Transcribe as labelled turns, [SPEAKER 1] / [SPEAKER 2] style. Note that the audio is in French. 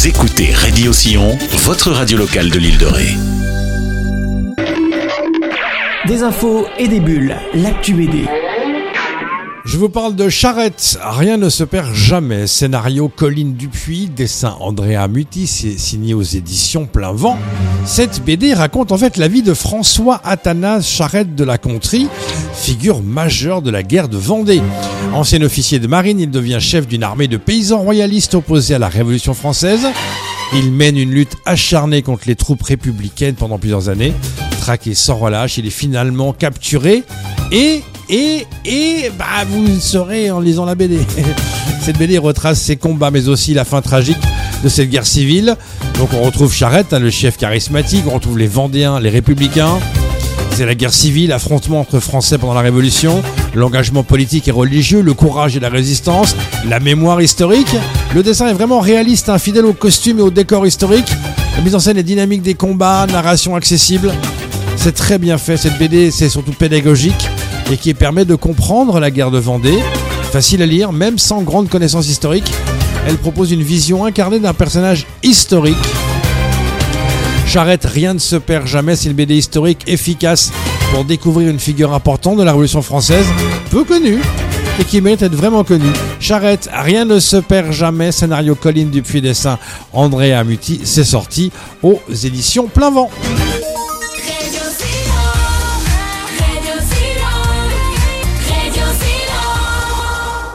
[SPEAKER 1] Vous écoutez Radio Sillon, votre radio locale de l'île de Ré.
[SPEAKER 2] Des infos et des bulles, l'actu BD.
[SPEAKER 3] Je vous parle de Charrette, rien ne se perd jamais. Scénario Colline Dupuis, dessin Andrea Muti, c'est signé aux éditions Plein Vent. Cette BD raconte en fait la vie de François Athanase Charrette de la Contrie, figure majeure de la guerre de Vendée. Ancien officier de marine, il devient chef d'une armée de paysans royalistes opposés à la Révolution française. Il mène une lutte acharnée contre les troupes républicaines pendant plusieurs années. Traqué sans relâche, il est finalement capturé et vous le saurez en lisant la BD. Cette BD retrace ses combats mais aussi la fin tragique de cette guerre civile. Donc on retrouve Charrette, le chef charismatique, on retrouve les Vendéens, les républicains. C'est la guerre civile, affrontement entre Français pendant la Révolution, l'engagement politique et religieux, le courage et la résistance, la mémoire historique. Le dessin est vraiment réaliste, fidèle aux costumes et au décor historique. La mise en scène est dynamique des combats, narration accessible. C'est très bien fait, cette BD, c'est surtout pédagogique et qui permet de comprendre la guerre de Vendée. Facile à lire, même sans grande connaissance historique. Elle propose une vision incarnée d'un personnage historique. Charrette, rien ne se perd jamais, c'est une BD historique efficace pour découvrir une figure importante de la Révolution française, peu connue et qui mérite d'être vraiment connue. Charrette, rien ne se perd jamais, scénario Colline Dupuis, dessin Andrea Muti, c'est sorti aux éditions Plein Vent.